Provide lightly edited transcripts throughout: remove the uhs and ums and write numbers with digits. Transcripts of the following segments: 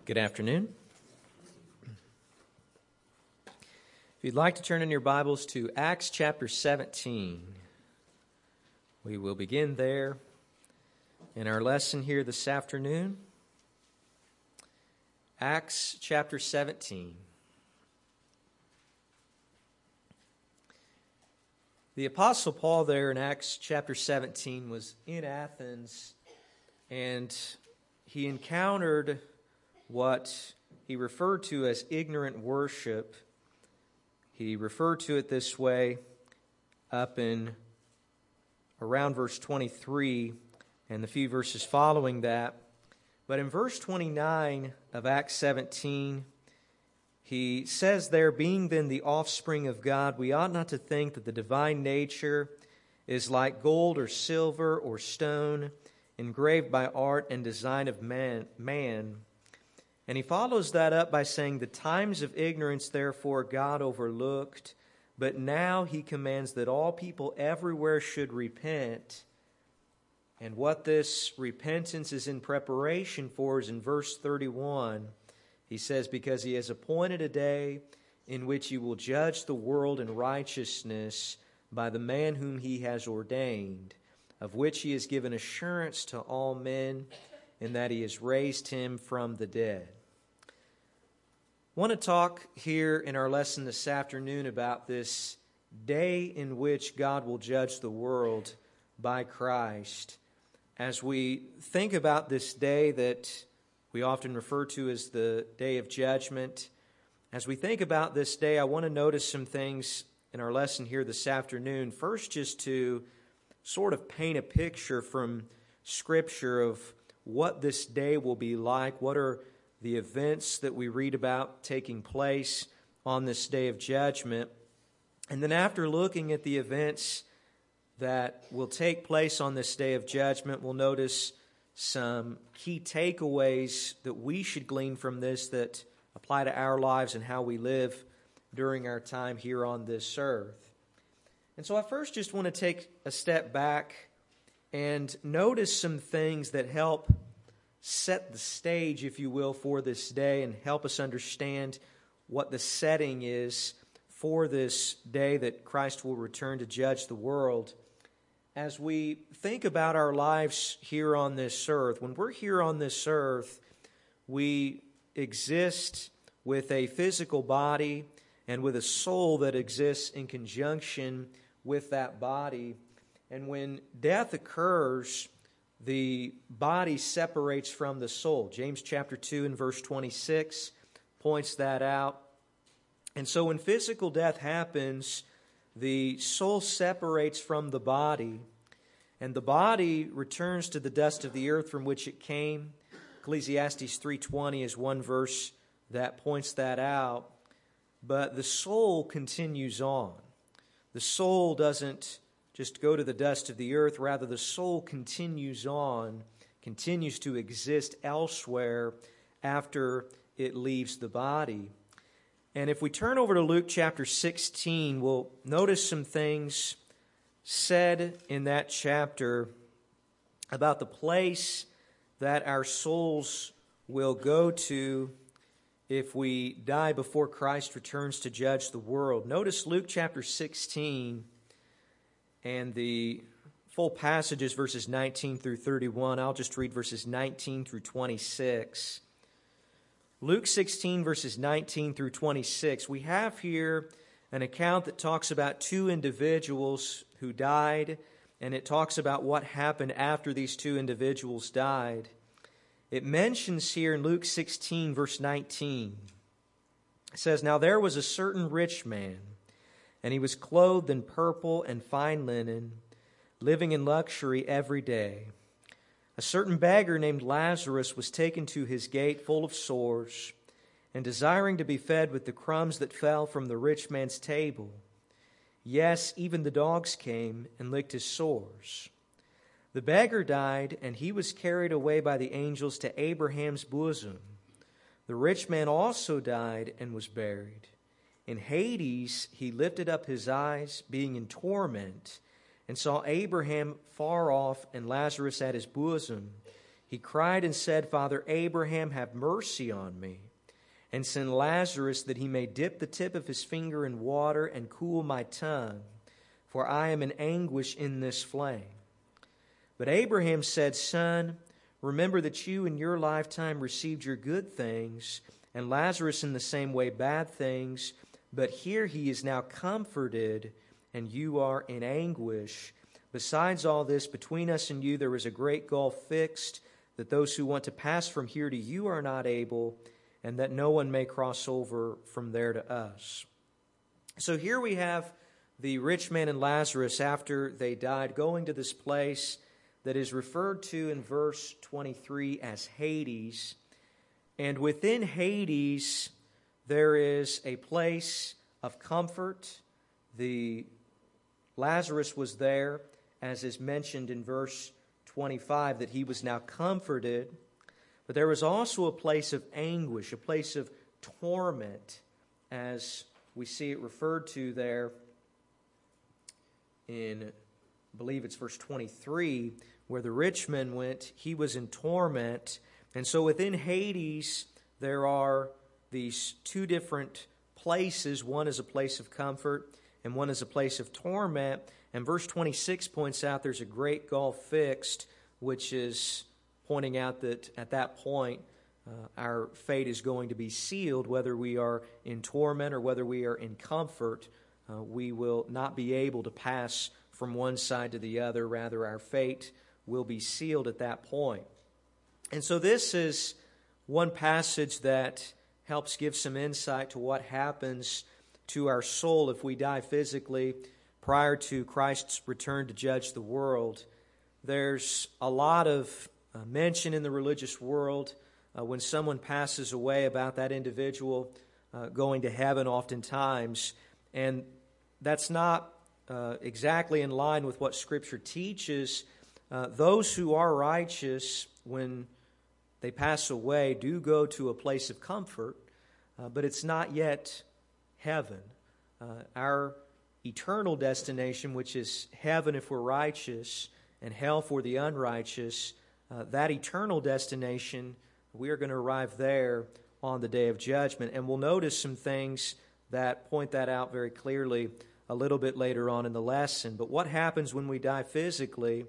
Good afternoon. If you'd like to turn in your Bibles to Acts chapter 17, we will begin there in our lesson here this afternoon. Acts chapter 17. The Apostle Paul there in Acts chapter 17 was in Athens, and he encountered what he referred to as ignorant worship. He referred to it this way up in around verse 23 and the few verses following that. But in verse 29 of Acts 17, he says there, "Being then the offspring of God, we ought not to think that the divine nature is like gold or silver or stone, engraved by art and design of man." And he follows that up by saying, "The times of ignorance, therefore, God overlooked, but now he commands that all people everywhere should repent." And what this repentance is in preparation for is in verse 31. He says, "Because he has appointed a day in which he will judge the world in righteousness by the man whom he has ordained, of which he has given assurance to all men, in that he has raised him from the dead." I want to talk here in our lesson this afternoon about this day in which God will judge the world by Christ. As we think about this day that we often refer to as the day of judgment, as we think about this day, I want to notice some things in our lesson here this afternoon. First, just to sort of paint a picture from Scripture of what this day will be like. What are the events that we read about taking place on this day of judgment? And then after looking at the events that will take place on this day of judgment, we'll notice some key takeaways that we should glean from this that apply to our lives and how we live during our time here on this earth. And so I first just want to take a step back and notice some things that help set the stage, if you will, for this day and help us understand what the setting is for this day that Christ will return to judge the world. As we think about our lives here on this earth, when we're here on this earth, we exist with a physical body and with a soul that exists in conjunction with that body. And when death occurs, the body separates from the soul. James chapter 2 and verse 26 points that out. And so when physical death happens, the soul separates from the body, and the body returns to the dust of the earth from which it came. Ecclesiastes 3:20 is one verse that points that out. But the soul continues on. The soul doesn't just go to the dust of the earth. Rather, the soul continues on, continues to exist elsewhere after it leaves the body. And if we turn over to Luke chapter 16, we'll notice some things said in that chapter about the place that our souls will go to if we die before Christ returns to judge the world. Notice Luke chapter 16, and the full passage is verses 19 through 31. I'll just read verses 19 through 26. Luke 16, verses 19 through 26. We have here an account that talks about two individuals who died, and it talks about what happened after these two individuals died. It mentions here in Luke 16, verse 19, it says, "Now there was a certain rich man, and he was clothed in purple and fine linen, living in luxury every day. A certain beggar named Lazarus was taken to his gate full of sores, and desiring to be fed with the crumbs that fell from the rich man's table. Yes, even the dogs came and licked his sores. The beggar died, and he was carried away by the angels to Abraham's bosom. The rich man also died and was buried. In Hades he lifted up his eyes, being in torment, and saw Abraham far off and Lazarus at his bosom. he cried and said, Father Abraham, have mercy on me, and send Lazarus that he may dip the tip of his finger in water and cool my tongue, for I am in anguish in this flame. But Abraham said, Son, remember that you in your lifetime received your good things, and Lazarus in the same way bad things, but here he is now comforted, and you are in anguish. Besides all this, between us and you there is a great gulf fixed, that those who want to pass from here to you are not able, and that no one may cross over from there to us. So here we have the rich man and Lazarus, after they died, going to this place that is referred to in verse 23 as Hades. And within Hades, there is a place of comfort. The Lazarus was there, as is mentioned in verse 25, that he was now comforted. But there was also a place of anguish, a place of torment, as we see it referred to there in, I believe it's verse 23, where the rich man went, he was in torment. And so within Hades, there are these two different places. One is a place of comfort, and one is a place of torment. And verse 26 points out there's a great gulf fixed, which is pointing out that at that point, our fate is going to be sealed. Whether we are in torment or whether we are in comfort, we will not be able to pass from one side to the other. Rather, our fate will be sealed at that point. And so this is one passage that helps give some insight to what happens to our soul if we die physically prior to Christ's return to judge the world. There's a lot of mention in the religious world when someone passes away about that individual going to heaven oftentimes. And that's not exactly in line with what Scripture teaches. Those who are righteous, when they pass away, do go to a place of comfort, but it's not yet heaven. Our eternal destination, which is heaven if we're righteous and hell for the unrighteous, that eternal destination, we are going to arrive there on the day of judgment. And we'll notice some things that point that out very clearly a little bit later on in the lesson. But what happens when we die physically,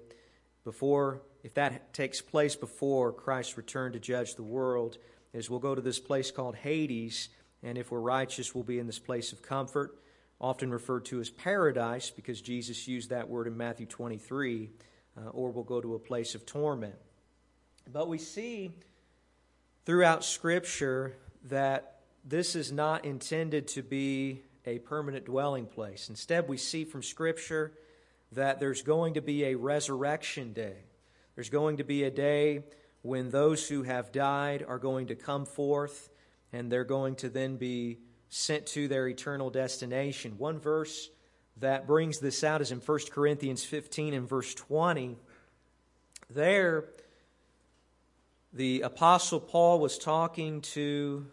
if that takes place before Christ's return to judge the world, is we'll go to this place called Hades, and if we're righteous, we'll be in this place of comfort, often referred to as paradise, because Jesus used that word in Matthew 23, or we'll go to a place of torment. But we see throughout Scripture that this is not intended to be a permanent dwelling place. Instead, we see from Scripture that there's going to be a resurrection day. There's going to be a day when those who have died are going to come forth, and they're going to then be sent to their eternal destination. One verse that brings this out is in 1 Corinthians 15 and verse 20. There, the Apostle Paul was talking to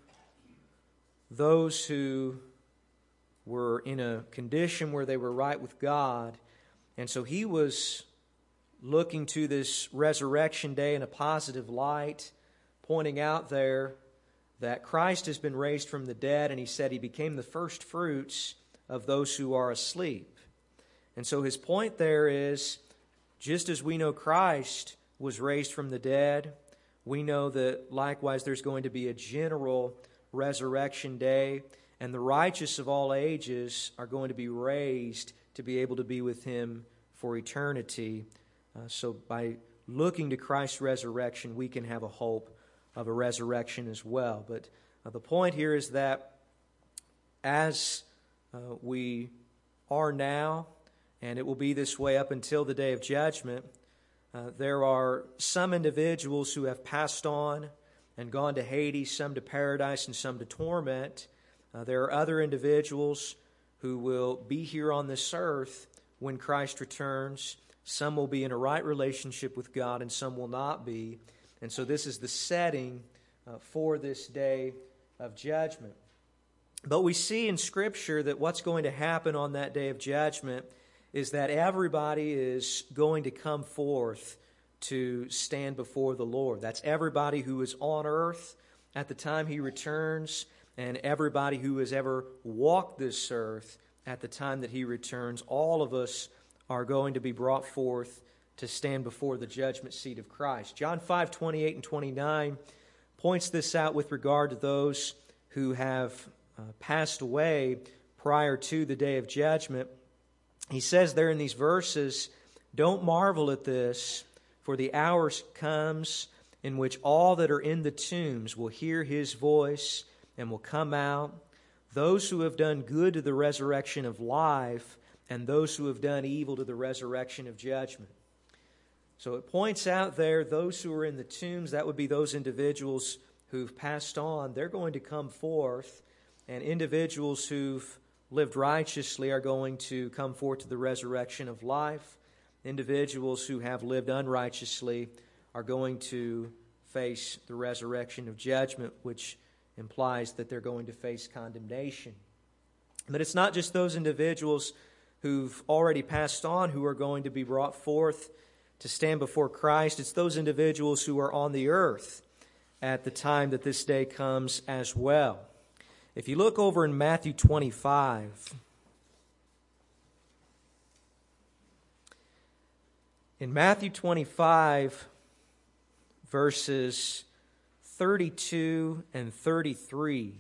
those who were in a condition where they were right with God. And so he was looking to this resurrection day in a positive light, pointing out there that Christ has been raised from the dead, and he said he became the first fruits of those who are asleep. And so his point there is, just as we know Christ was raised from the dead, we know that likewise there's going to be a general resurrection day, and the righteous of all ages are going to be raised to be able to be with him for eternity. So by looking to Christ's resurrection, we can have a hope of a resurrection as well. But the point here is that as we are now, and it will be this way up until the day of judgment, there are some individuals who have passed on and gone to Hades, some to paradise and some to torment. There are other individuals who will be here on this earth when Christ returns. Some will be in a right relationship with God and some will not be. And so this is the setting for this day of judgment. But we see in Scripture that what's going to happen on that day of judgment is that everybody is going to come forth to stand before the Lord. That's everybody who is on earth at the time He returns, and everybody who has ever walked this earth at the time that He returns. All of us are going to be brought forth to stand before the judgment seat of Christ. John 5:28 and 29 points this out with regard to those who have passed away prior to the day of judgment. He says there in these verses, "Don't marvel at this, for the hour comes in which all that are in the tombs will hear His voice and will come out, those who have done good to the resurrection of life, and those who have done evil to the resurrection of judgment." So it points out there, those who are in the tombs, that would be those individuals who've passed on, they're going to come forth, and individuals who've lived righteously are going to come forth to the resurrection of life. Individuals who have lived unrighteously are going to face the resurrection of judgment, which implies that they're going to face condemnation. But it's not just those individuals who've already passed on who are going to be brought forth to stand before Christ. It's those individuals who are on the earth at the time that this day comes as well. If you look over in Matthew 25, in Matthew 25, verses 32 and 33,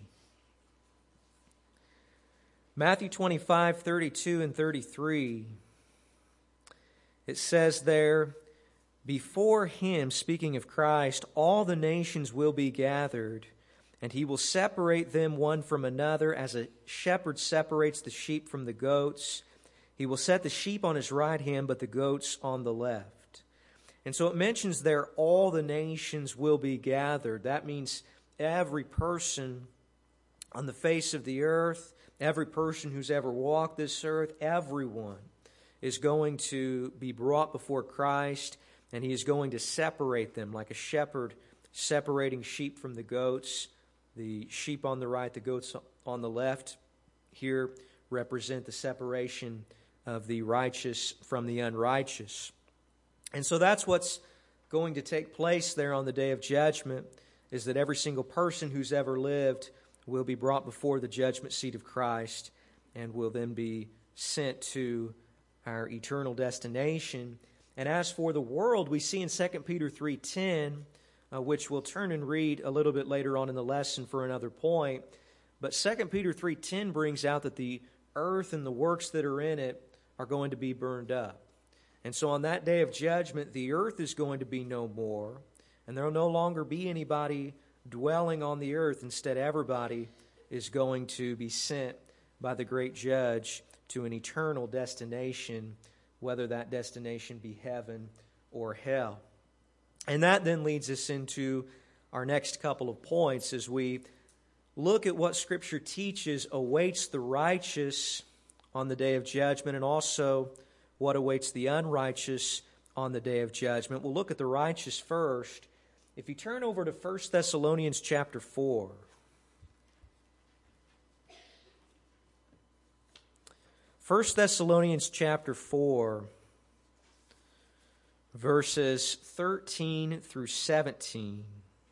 Matthew 25, 32 and 33, it says there, "Before Him," speaking of Christ, "all the nations will be gathered, and He will separate them one from another, as a shepherd separates the sheep from the goats. He will set the sheep on His right hand, but the goats on the left." And so it mentions there, all the nations will be gathered. That means every person on the face of the earth, every person who's ever walked this earth, everyone is going to be brought before Christ, and He is going to separate them like a shepherd separating sheep from the goats. The sheep on the right, the goats on the left here represent the separation of the righteous from the unrighteous. And so that's what's going to take place there on the day of judgment, is that every single person who's ever lived will be brought before the judgment seat of Christ and will then be sent to our eternal destination. And as for the world, we see in 2 Peter 3:10, which we'll turn and read a little bit later on in the lesson for another point. But 2 Peter 3:10 brings out that the earth and the works that are in it are going to be burned up. And so on that day of judgment, the earth is going to be no more, and there will no longer be anybody dwelling on the earth. Instead, everybody is going to be sent by the great judge to an eternal destination, whether that destination be heaven or hell. And that then leads us into our next couple of points as we look at what Scripture teaches awaits the righteous on the day of judgment, and also what awaits the unrighteous on the day of judgment. We'll look at the righteous first. If you turn over to 1 Thessalonians chapter 4. 1 Thessalonians chapter 4, verses 13 through 17.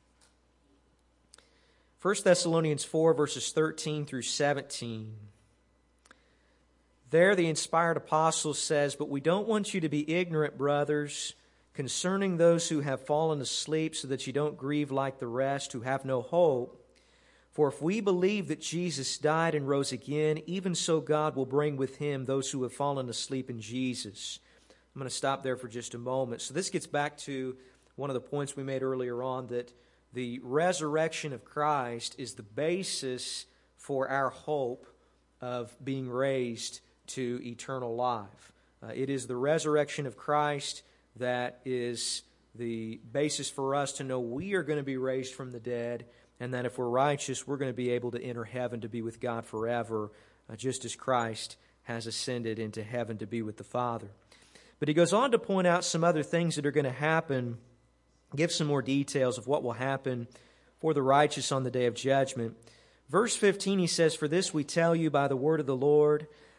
1 Thessalonians 4, verses 13 through 17. There the inspired apostle says, "But we don't want you to be ignorant, brothers, concerning those who have fallen asleep, so that you don't grieve like the rest who have no hope. For if we believe that Jesus died and rose again, even so God will bring with Him those who have fallen asleep in Jesus." I'm going to stop there for just a moment. So this gets back to one of the points we made earlier on, that the resurrection of Christ is the basis for our hope of being raised to eternal life. It is the resurrection of Christ that is the basis for us to know we are going to be raised from the dead, and that if we're righteous, we're going to be able to enter heaven to be with God forever, just as Christ has ascended into heaven to be with the Father. But he goes on to point out some other things that are going to happen, give some more details of what will happen for the righteous on the day of judgment. Verse 15, he says, "For this we tell you by the word of the Lord,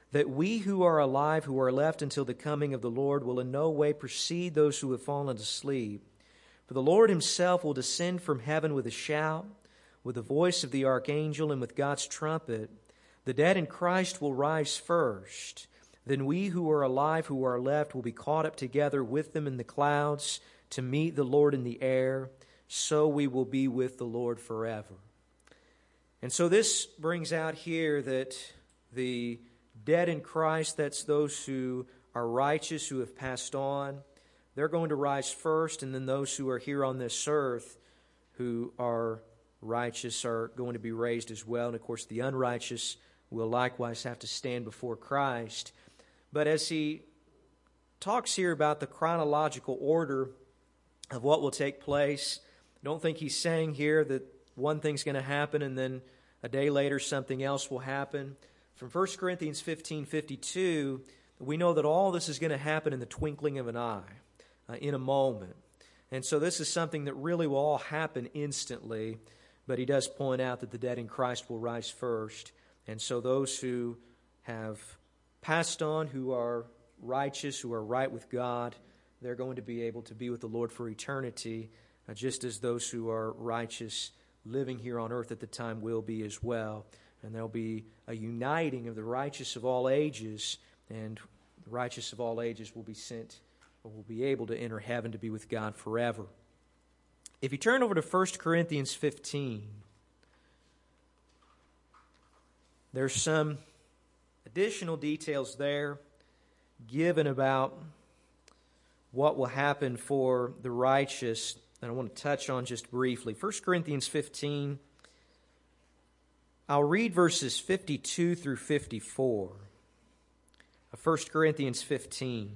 that we who are alive, who are left until the coming of the Lord, will in no way precede those who have fallen asleep. For the Lord himself will descend from heaven with a shout, with the voice of the archangel, and with God's trumpet. The dead in Christ will rise first. Then we who are alive, who are left, will be caught up together with them in the clouds to meet the Lord in the air. So we will be with the Lord forever. And so this brings out here that the dead in Christ, that's those who are righteous, who have passed on, they're going to rise first, and then those who are here on this earth who are righteous are going to be raised as well. And of course, the unrighteous will likewise have to stand before Christ. But as he talks here about the chronological order of what will take place, I don't think he's saying here that one thing's going to happen and then a day later something else will happen. From 1 Corinthians 15:52, we know that all this is going to happen in the twinkling of an eye, in a moment. And so this is something that really will all happen instantly, but he does point out that the dead in Christ will rise first. And so those who have passed on, who are righteous, who are right with God, they're going to be able to be with the Lord for eternity, just as those who are righteous living here on earth at the time will be as well. And there'll be a uniting of the righteous of all ages, and the righteous of all ages will be sent, or will be able to enter heaven to be with God forever. If you turn over to 1 Corinthians 15, there's some additional details there given about what will happen for the righteous that I want to touch on just briefly. 1 Corinthians 15, I'll read verses 52 through 54 of 1 Corinthians 15.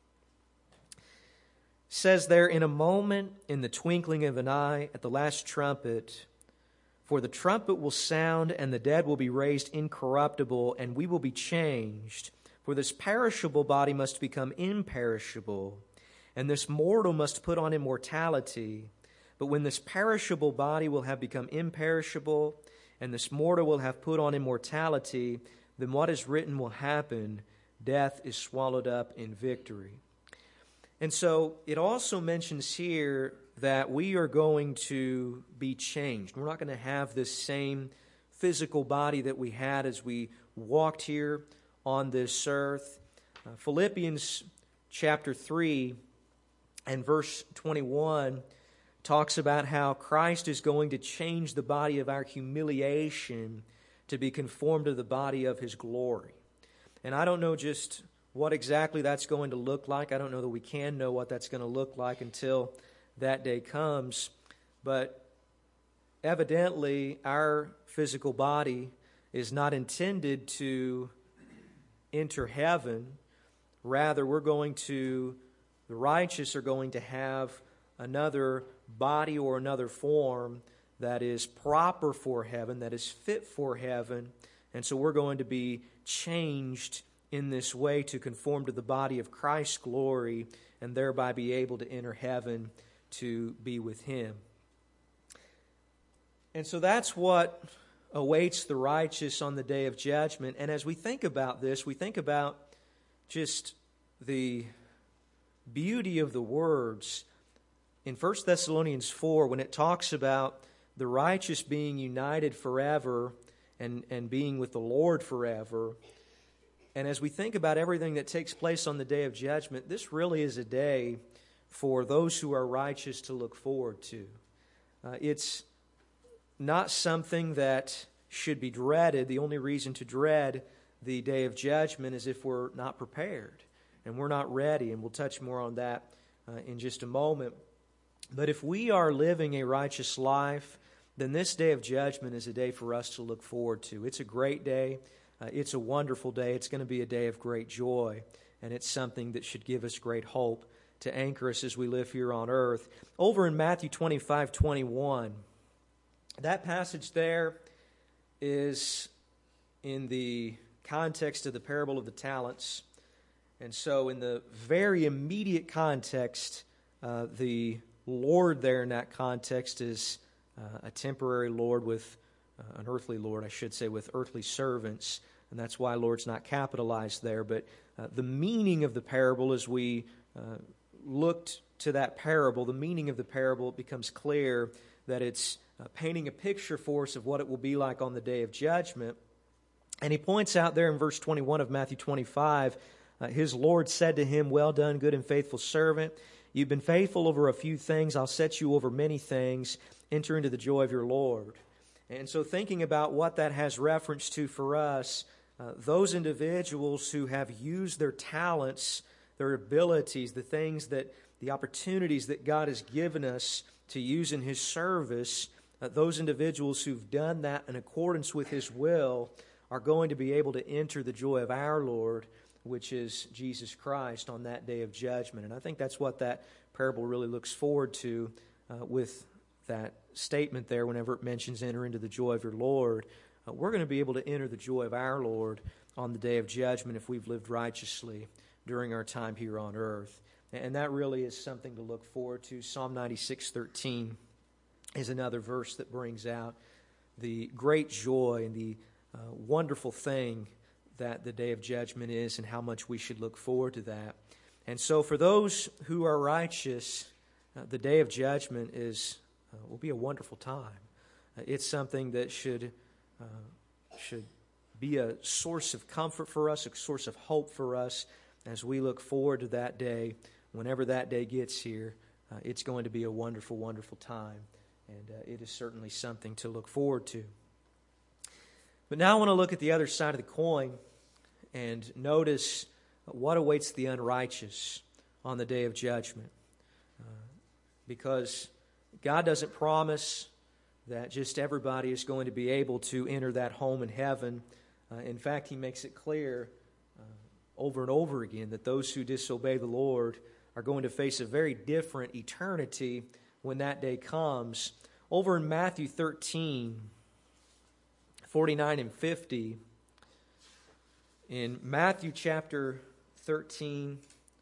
It says there, "In a moment, in the twinkling of an eye, at the last trumpet, for the trumpet will sound, and the dead will be raised incorruptible, and we will be changed. For this perishable body must become imperishable, and this mortal must put on immortality. But when this perishable body will have become imperishable, and this mortal will have put on immortality, then what is written will happen: death is swallowed up in victory." And so it also mentions here that we are going to be changed. We're not going to have this same physical body that we had as we walked here on this earth. Philippians chapter 3 and verse 21 talks about how Christ is going to change the body of our humiliation to be conformed to the body of his glory. And I don't know just what exactly that's going to look like. I don't know that we can know what that's going to look like until that day comes. But evidently, our physical body is not intended to enter heaven. Rather, the righteous are going to have another body or another form that is proper for heaven, that is fit for heaven. And so we're going to be changed in this way to conform to the body of Christ's glory, and thereby be able to enter heaven to be with him. And so that's what awaits the righteous on the day of judgment. And as we think about this, we think about just the beauty of the words in 1 Thessalonians 4 when it talks about the righteous being united forever and being with the Lord forever. And as we think about everything that takes place on the day of judgment, this really is a day for those who are righteous to look forward to. It's not something that should be dreaded. The only reason to dread the day of judgment is if we're not prepared and we're not ready. And we'll touch more on that in just a moment. But if we are living a righteous life, then this day of judgment is a day for us to look forward to. It's a great day. It's a wonderful day. It's going to be a day of great joy. And it's something that should give us great hope to anchor us as we live here on earth. Over in Matthew 25:21, that passage there is in the context of the parable of the talents. And so in the very immediate context, the Lord there in that context is a temporary Lord with an earthly Lord, I should say, with earthly servants. and that's why Lord's not capitalized there. But the meaning of the parable, as we looked to that parable, the meaning of the parable becomes clear that it's painting a picture for us of what it will be like on the day of judgment. And he points out there in verse 21 of Matthew 25, his Lord said to him, "Well done, good and faithful servant. You've been faithful over a few things. I'll set you over many things. Enter into the joy of your Lord." And so thinking about what that has reference to for us, those individuals who have used their talents, their abilities, the opportunities that God has given us to use in His service, those individuals who've done that in accordance with His will are going to be able to enter the joy of our Lord, which is Jesus Christ, on that day of judgment. And I think that's what that parable really looks forward to with that statement there whenever it mentions enter into the joy of your Lord. We're going to be able to enter the joy of our Lord on the day of judgment if we've lived righteously during our time here on earth. And that really is something to look forward to. Psalm 96:13 is another verse that brings out the great joy and the wonderful thing that the day of judgment is and how much we should look forward to that. And so for those who are righteous, the day of judgment will be a wonderful time. It's something that should be a source of comfort for us, a source of hope for us as we look forward to that day. Whenever that day gets here, it's going to be a wonderful, wonderful time. And it is certainly something to look forward to. But now I want to look at the other side of the coin and notice what awaits the unrighteous on the day of judgment. Because God doesn't promise that just everybody is going to be able to enter that home in heaven. In fact, He makes it clear over and over again that those who disobey the Lord are going to face a very different eternity when that day comes. Over in Matthew 13, 49 and 50, in Matthew chapter 13,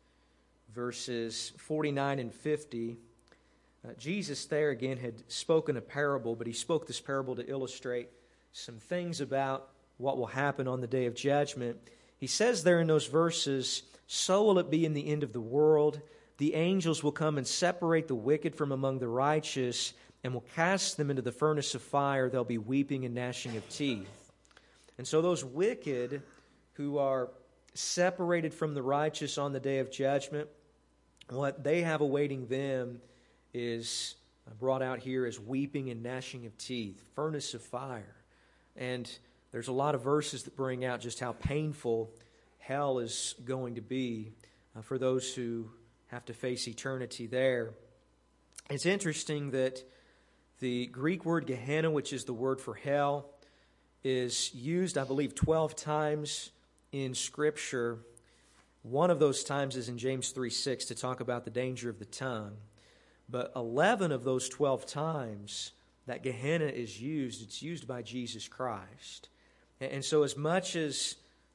verses 49 and 50, Jesus there again had spoken a parable, but He spoke this parable to illustrate some things about what will happen on the day of judgment. He says there in those verses, "So will it be in the end of the world. The angels will come and separate the wicked from among the righteous and will cast them into the furnace of fire. There'll be weeping and gnashing of teeth." And so those wicked who are separated from the righteous on the day of judgment, what they have awaiting them is brought out here as weeping and gnashing of teeth, furnace of fire. And there's a lot of verses that bring out just how painful hell is going to be for those who have to face eternity there. It's interesting that the Greek word Gehenna, which is the word for hell, is used, I believe, 12 times in Scripture. One of those times is in James 3:6 to talk about the danger of the tongue. But 11 of those 12 times that Gehenna is used, it's used by Jesus Christ. And so as much as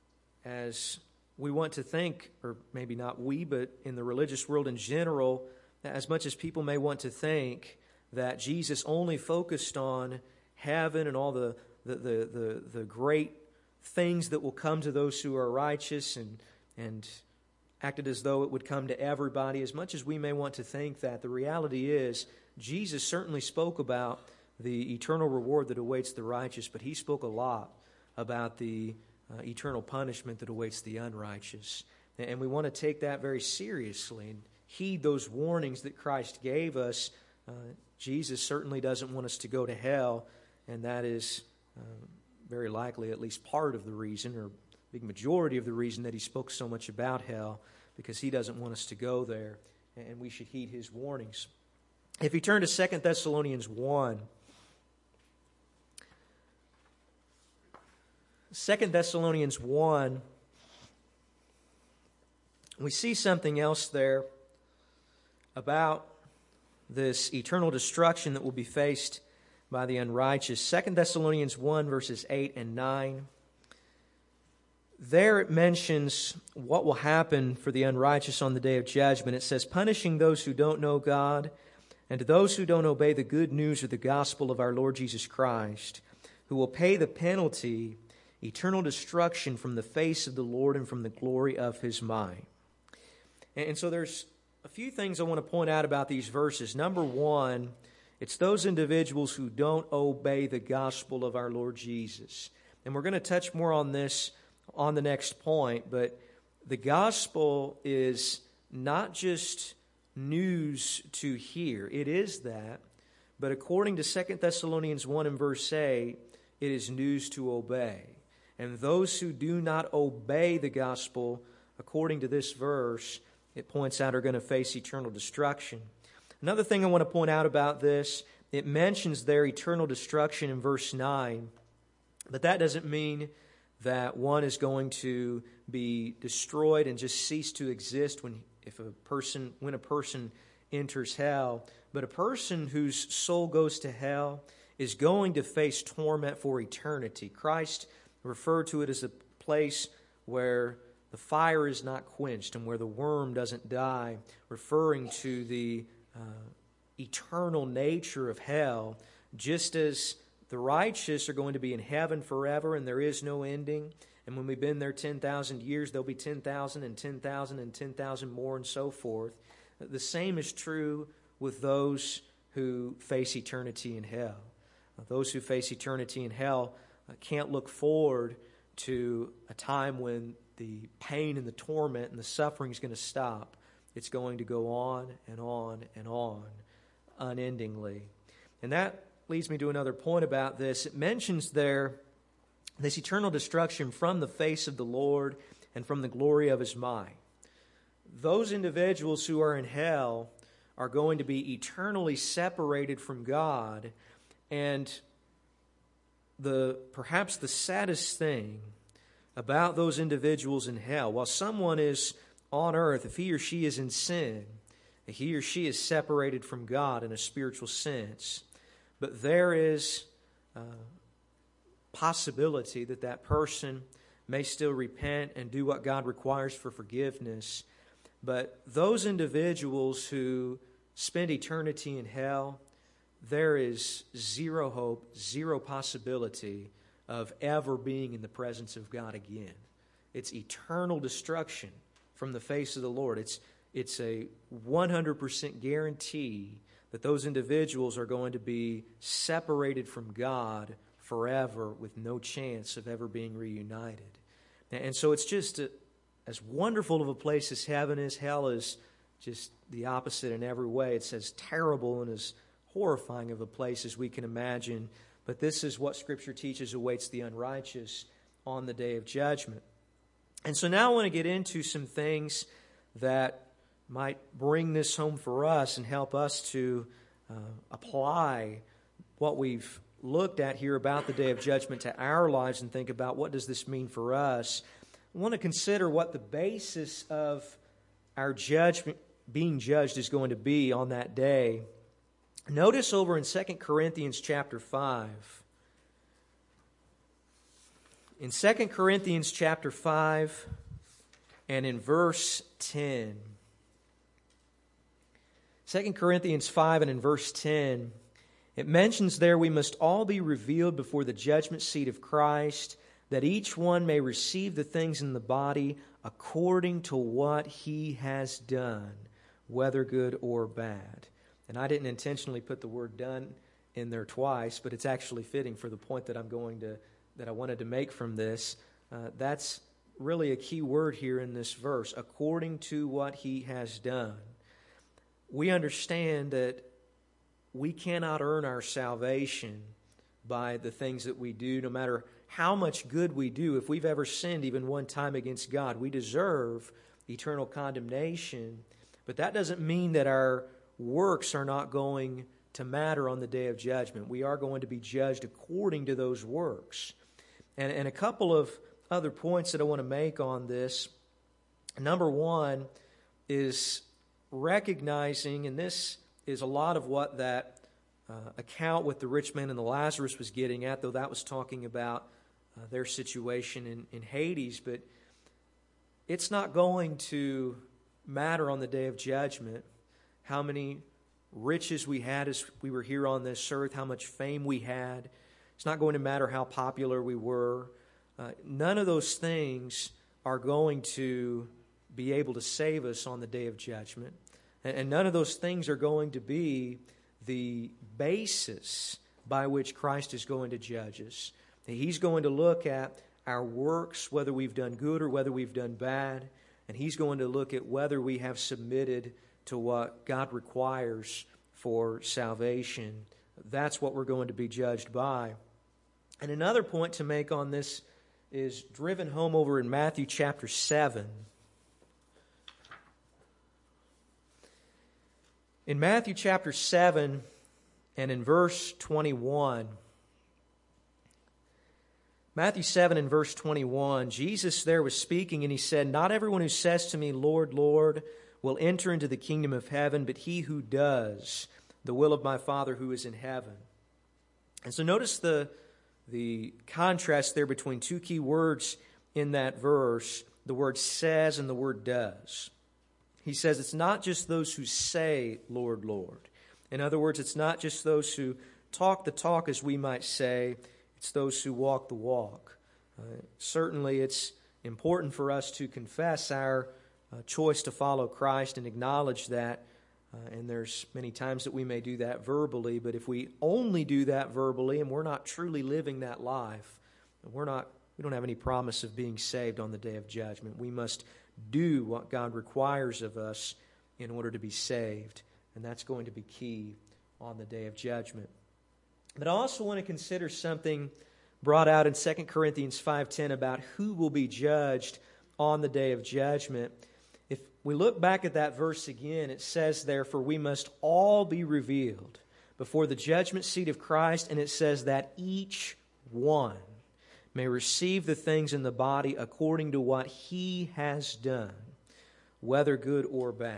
we want to think, or maybe not we, but in the religious world in general, as much as people may want to think that Jesus only focused on heaven and all the great things that will come to those who are righteous and acted as though it would come to everybody, as much as we may want to think that, the reality is Jesus certainly spoke about the eternal reward that awaits the righteous, but He spoke a lot about the eternal punishment that awaits the unrighteous. And we want to take that very seriously and heed those warnings that Christ gave us. Jesus certainly doesn't want us to go to hell, and that is very likely at least part of the reason, or a big majority of the reason that He spoke so much about hell, because He doesn't want us to go there, and we should heed His warnings. If you turn to 2 Thessalonians 1, 2 Thessalonians 1, we see something else there about this eternal destruction that will be faced by the unrighteous. 2 Thessalonians 1, verses 8 and 9. There it mentions what will happen for the unrighteous on the day of judgment. It says, "Punishing those who don't know God, and to those who don't obey the good news or the gospel of our Lord Jesus Christ, who will pay the penalty eternal destruction from the face of the Lord and from the glory of His might. And so there's a few things I want to point out about these verses. Number one, it's those individuals who don't obey the gospel of our Lord Jesus. And we're going to touch more on this on the next point, but the gospel is not just news to hear. It is that, but according to 2 Thessalonians 1 and verse 8, it is news to obey. And those who do not obey the gospel, according to this verse, it points out are going to face eternal destruction. Another thing I want to point out about this, it mentions their eternal destruction in verse 9, but that doesn't mean that one is going to be destroyed and just cease to exist when a person enters hell. But a person whose soul goes to hell is going to face torment for eternity. Christ referred to it as a place where the fire is not quenched and where the worm doesn't die, referring to the eternal nature of hell, just as the righteous are going to be in heaven forever and there is no ending. And when we've been there 10,000 years, there'll be 10,000 and 10,000 and 10,000 more and so forth. The same is true with those who face eternity in hell. Those who face eternity in hell can't look forward to a time when the pain and the torment and the suffering is going to stop. It's going to go on and on and on unendingly. And that leads me to another point about this. It mentions there this eternal destruction from the face of the Lord and from the glory of His might. Those individuals who are in hell are going to be eternally separated from God, and perhaps the saddest thing about those individuals in hell, while someone is on earth, if he or she is in sin, he or she is separated from God in a spiritual sense. But there is possibility that that person may still repent and do what God requires for forgiveness. But those individuals who spend eternity in hell, there is zero hope, zero possibility of ever being in the presence of God again. It's eternal destruction from the face of the Lord. It's a 100% guarantee that those individuals are going to be separated from God forever with no chance of ever being reunited. And so it's just as wonderful of a place as heaven is, hell is just the opposite in every way. It's as terrible and as horrifying of a place as we can imagine. But this is what Scripture teaches awaits the unrighteous on the day of judgment. And so now I want to get into some things that might bring this home for us and help us to apply what we've looked at here about the day of judgment to our lives and think about what does this mean for us. I want to consider what the basis of our judgment, being judged, is going to be on that day. Notice over in 2 Corinthians chapter 5. In 2 Corinthians chapter 5 and in verse 10. 2 Corinthians 5 and in verse 10, it mentions there, we must all be revealed before the judgment seat of Christ, that each one may receive the things in the body according to what he has done, whether good or bad. And I didn't intentionally put the word done in there twice, but it's actually fitting for the point that I wanted to make from this. That's really a key word here in this verse, according to what he has done. We understand that we cannot earn our salvation by the things that we do, no matter how much good we do. If we've ever sinned even one time against God, we deserve eternal condemnation. But that doesn't mean that our works are not going to matter on the day of judgment. We are going to be judged according to those works. And a couple of other points that I want to make on this. Number one is recognizing, and this is a lot of what that account with the rich man and the Lazarus was getting at, though that was talking about their situation in Hades. But it's not going to matter on the day of judgment how many riches we had as we were here on this earth, how much fame we had. It's not going to matter how popular we were. none of those things are going to be able to save us on the day of judgment. And none of those things are going to be the basis by which Christ is going to judge us. He's going to look at our works, whether we've done good or whether we've done bad, and He's going to look at whether we have submitted to what God requires for salvation. That's what we're going to be judged by. And another point to make on this is driven home over in Matthew chapter 7. In Matthew chapter 7 and in verse 21, Matthew 7 and verse 21, Jesus there was speaking and He said, "Not everyone who says to me, 'Lord, Lord,' will enter into the kingdom of heaven, but he who does the will of my Father who is in heaven." And so notice the contrast there between two key words in that verse, the word says and the word does. He says it's not just those who say, "Lord, Lord." In other words, it's not just those who talk the talk, as we might say. It's those who walk the walk. Certainly, it's important for us to confess our choice to follow Christ and acknowledge that. And there's many times that we may do that verbally, but if we only do that verbally and we're not truly living that life, we don't have any promise of being saved on the day of judgment. We must do what God requires of us in order to be saved, and that's going to be key on the day of judgment. But I also want to consider something brought out in 2 Corinthians 5:10 about who will be judged on the day of judgment. If we look back at that verse again, it says there, "For we must all be revealed before the judgment seat of Christ," and it says that each one may receive the things in the body according to what he has done, whether good or bad.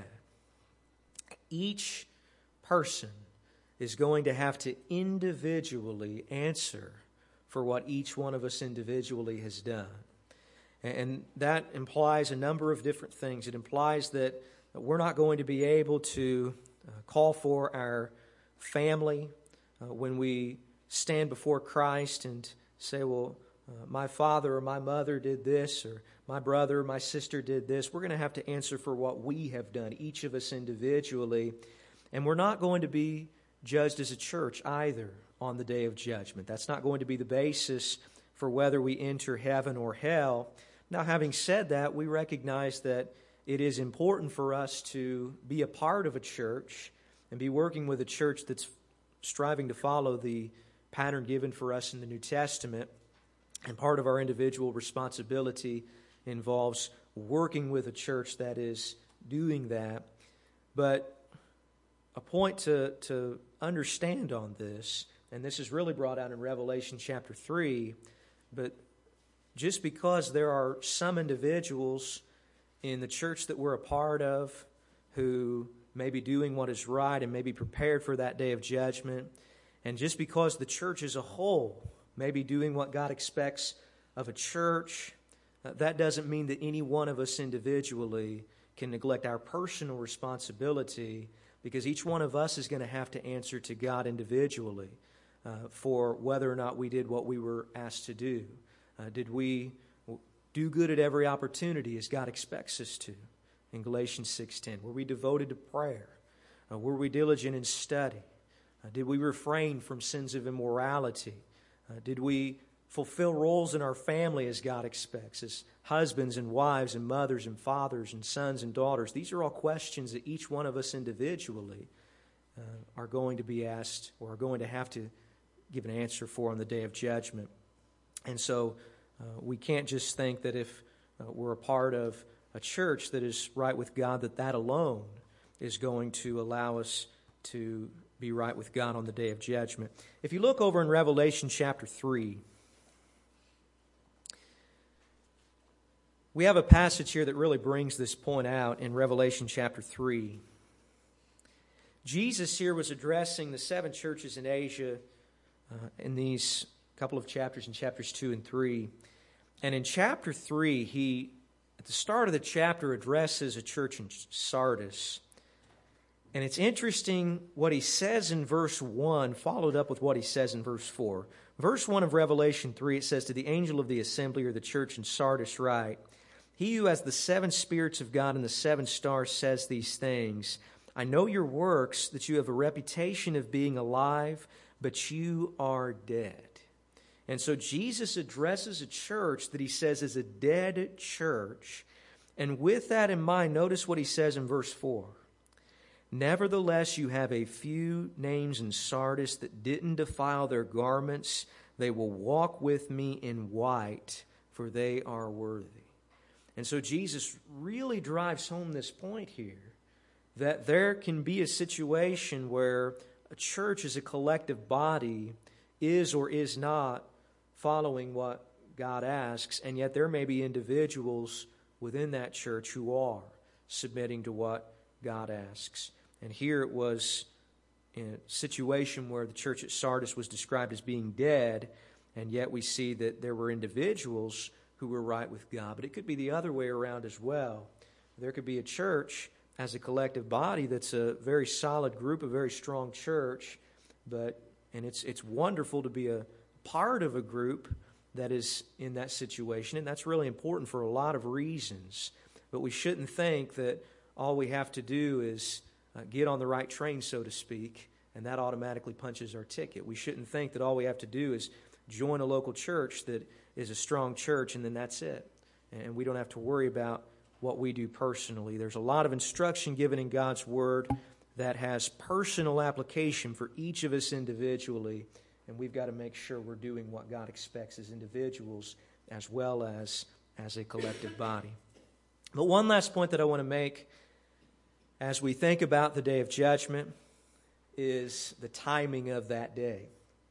Each person is going to have to individually answer for what each one of us individually has done. And that implies a number of different things. It implies that we're not going to be able to call for our family when we stand before Christ and say, well, my father or my mother did this, or my brother or my sister did this. We're going to have to answer for what we have done, each of us individually. And we're not going to be judged as a church either on the day of judgment. That's not going to be the basis for whether we enter heaven or hell. Now, having said that, we recognize that it is important for us to be a part of a church and be working with a church that's striving to follow the pattern given for us in the New Testament. And part of our individual responsibility involves working with a church that is doing that. But a point to understand on this, and this is really brought out in Revelation chapter 3, but just because there are some individuals in the church that we're a part of who may be doing what is right and may be prepared for that day of judgment, and just because the church as a whole may be doing what God expects of a church, that doesn't mean that any one of us individually can neglect our personal responsibility, because each one of us is going to have to answer to God individually for whether or not we did what we were asked to do. Did we do good at every opportunity as God expects us to? In Galatians 6:10, were we devoted to prayer? Were we diligent in study? Did we refrain from sins of immorality? Did we fulfill roles in our family as God expects, as husbands and wives and mothers and fathers and sons and daughters? These are all questions that each one of us individually are going to be asked, or are going to have to give an answer for on the day of judgment. And so we can't just think that if we're a part of a church that is right with God, that alone is going to allow us to be right with God on the day of judgment. If you look over in Revelation chapter 3, we have a passage here that really brings this point out in Revelation chapter 3. Jesus here was addressing the 7 churches in Asia in these couple of chapters, in chapters 2 and 3. And in chapter 3, he, at the start of the chapter, addresses a church in Sardis. And it's interesting what he says in verse 1, followed up with what he says in verse 4. Verse 1 of Revelation 3, it says, "To the angel of the assembly or the church in Sardis write, He who has the 7 spirits of God and the 7 stars says these things. I know your works, that you have a reputation of being alive, but you are dead." And so Jesus addresses a church that he says is a dead church. And with that in mind, notice what he says in verse 4. "Nevertheless, you have a few names in Sardis that didn't defile their garments. They will walk with me in white, for they are worthy." And so Jesus really drives home this point here, that there can be a situation where a church as a collective body is or is not following what God asks, and yet there may be individuals within that church who are submitting to what God asks. And here it was in a situation where the church at Sardis was described as being dead, and yet we see that there were individuals who were right with God. But it could be the other way around as well. There could be a church as a collective body that's a very solid group, a very strong church, and it's wonderful to be a part of a group that is in that situation, and that's really important for a lot of reasons. But we shouldn't think that all we have to do is get on the right train, so to speak, and that automatically punches our ticket. We shouldn't think that all we have to do is join a local church that is a strong church, and then that's it. And we don't have to worry about what we do personally. There's a lot of instruction given in God's Word that has personal application for each of us individually, and we've got to make sure we're doing what God expects as individuals as well as a collective body. But one last point that I want to make as we think about the day of judgment is the timing of that day.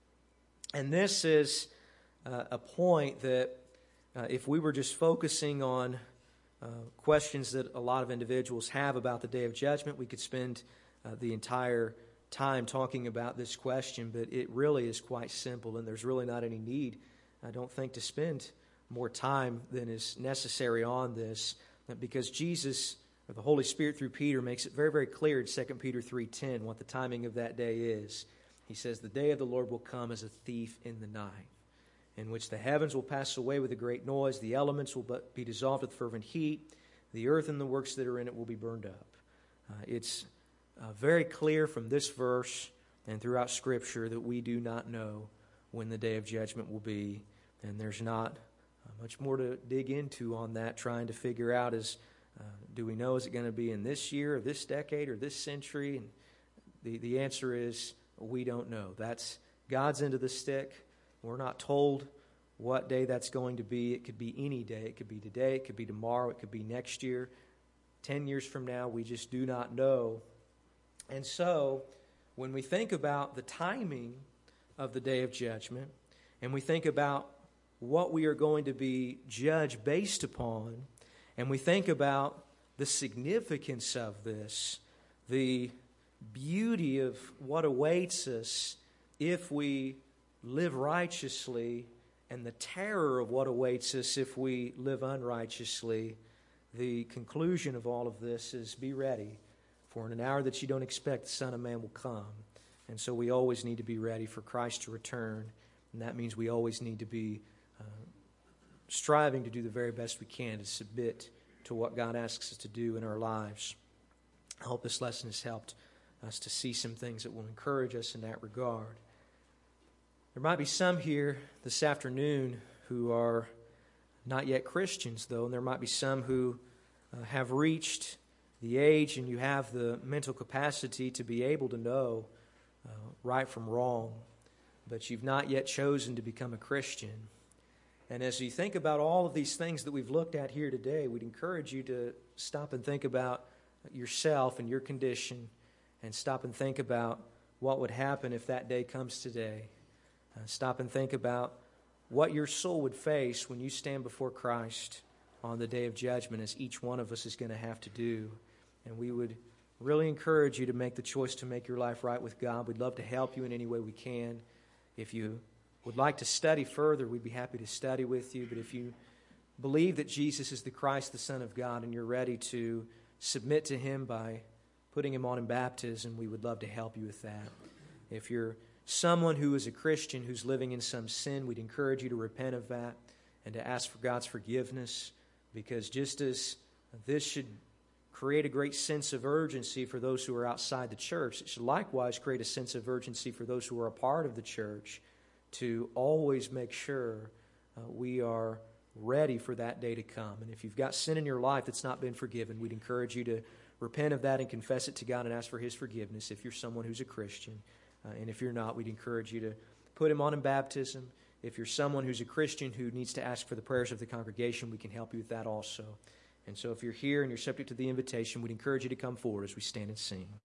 And this is a point that if we were just focusing on questions that a lot of individuals have about the day of judgment, we could spend the entire time talking about this question, but it really is quite simple, and there's really not any need, I don't think, to spend more time than is necessary on this, because Jesus, or the Holy Spirit through Peter, makes it very, very clear in 2 Peter 3:10 what the timing of that day is. He says, "The day of the Lord will come as a thief in the night, in which the heavens will pass away with a great noise, the elements will be dissolved with fervent heat, the earth and the works that are in it will be burned up." It's very clear from this verse and throughout Scripture that we do not know when the day of judgment will be, and there's not much more to dig into on that, trying to figure out do we know, is it going to be in this year or this decade or this century? And the answer is we don't know. That's God's end of the stick. We're not told what day that's going to be. It could be any day. It could be today. It could be tomorrow. It could be next year. 10 years from now, we just do not know. And so, when we think about the timing of the day of judgment, and we think about what we are going to be judged based upon, and we think about the significance of this, the beauty of what awaits us if we live righteously, and the terror of what awaits us if we live unrighteously, the conclusion of all of this is be ready, for in an hour that you don't expect, the Son of Man will come. And so we always need to be ready for Christ to return, and that means we always need to be striving to do the very best we can to submit to what God asks us to do in our lives. I hope this lesson has helped us to see some things that will encourage us in that regard. There might be some here this afternoon who are not yet Christians, though, and there might be some who have reached the age and you have the mental capacity to be able to know right from wrong, but you've not yet chosen to become a Christian. And as you think about all of these things that we've looked at here today, we'd encourage you to stop and think about yourself and your condition, and stop and think about what would happen if that day comes today. Stop and think about what your soul would face when you stand before Christ on the day of judgment, as each one of us is going to have to do. And we would really encourage you to make the choice to make your life right with God. We'd love to help you in any way we can. If you would like to study further, we'd be happy to study with you. But if you believe that Jesus is the Christ, the Son of God, and you're ready to submit to Him by putting him on in baptism, we would love to help you with that. If you're someone who is a Christian who's living in some sin, we'd encourage you to repent of that and to ask for God's forgiveness, because just as this should create a great sense of urgency for those who are outside the church, it should likewise create a sense of urgency for those who are a part of the church to always make sure we are ready for that day to come. And if you've got sin in your life that's not been forgiven, we'd encourage you to repent of that and confess it to God and ask for His forgiveness if you're someone who's a Christian. And if you're not, we'd encourage you to put him on in baptism. If you're someone who's a Christian who needs to ask for the prayers of the congregation, we can help you with that also. And so if you're here and you're subject to the invitation, we'd encourage you to come forward as we stand and sing.